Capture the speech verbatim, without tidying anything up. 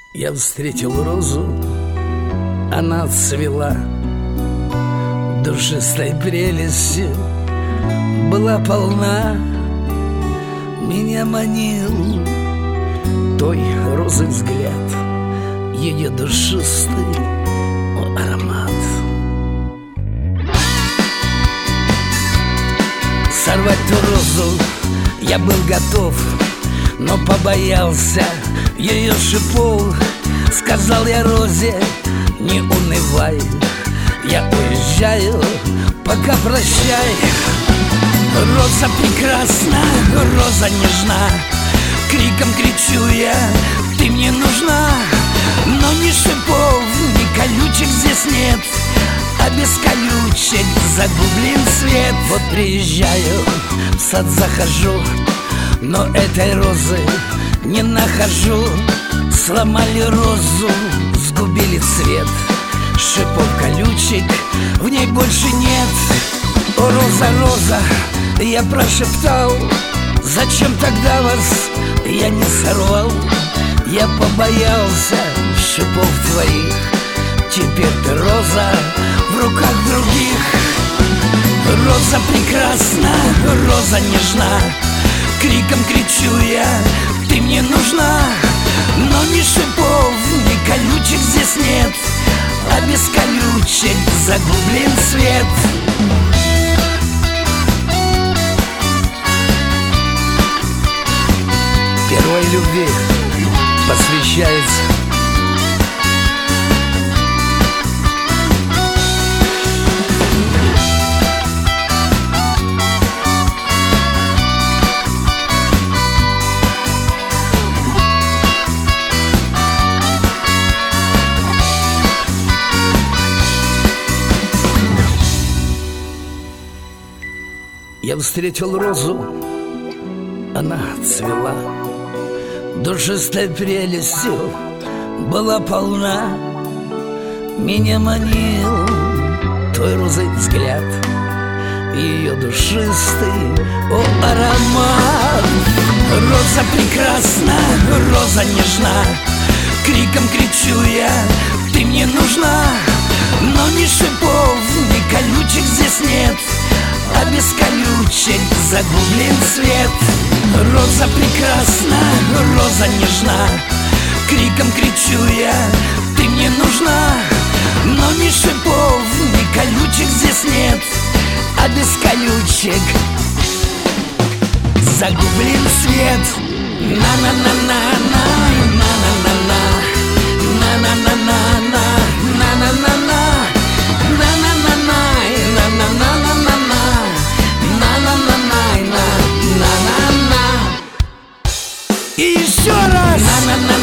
Я встретил розу, она цвела, душистой прелестью была полна. Меня манил той розы взгляд, ее душистый аромат. Сорвать ту розу я был готов, но побоялся ее шипов. Сказал я розе: не унывай, я уезжаю, пока прощай. Роза прекрасна, роза нежна, криком кричу я: ты мне нужна. Но ни шипов, ни колючек здесь нет, а без колючек загублен свет. Вот приезжаю, в сад захожу, но этой розы не нахожу. Сломали розу, сгубили цвет, шипов колючек в ней больше нет. О, роза, роза, я прошептал, зачем тогда вас я не сорвал? Я побоялся шипов твоих, теперь ты, роза, в руках других. Роза прекрасна, роза нежна, криком кричу я: ты мне нужна. Но ни шипов, ни колючек здесь нет, а без колючек загублен свет. Первой любви посвящается. Я встретил розу, она цвела, душистой прелестью была полна. Меня манил твой розовый взгляд, ее душистый, о, аромат. Роза прекрасна, роза нежна, криком кричу я: ты мне нужна. Но ни шипов, ни колючек здесь нет, а без колючек загублен свет. Роза прекрасна, роза нежна, криком кричу я: ты мне нужна. Но ни шипов, ни колючек здесь нет, а без колючек загублен свет. На-на-на-на-на, на-на-на-на, на-на-на-на-на, на-на-на-на, на-на-на-на, на-на-на-на. И еще раз!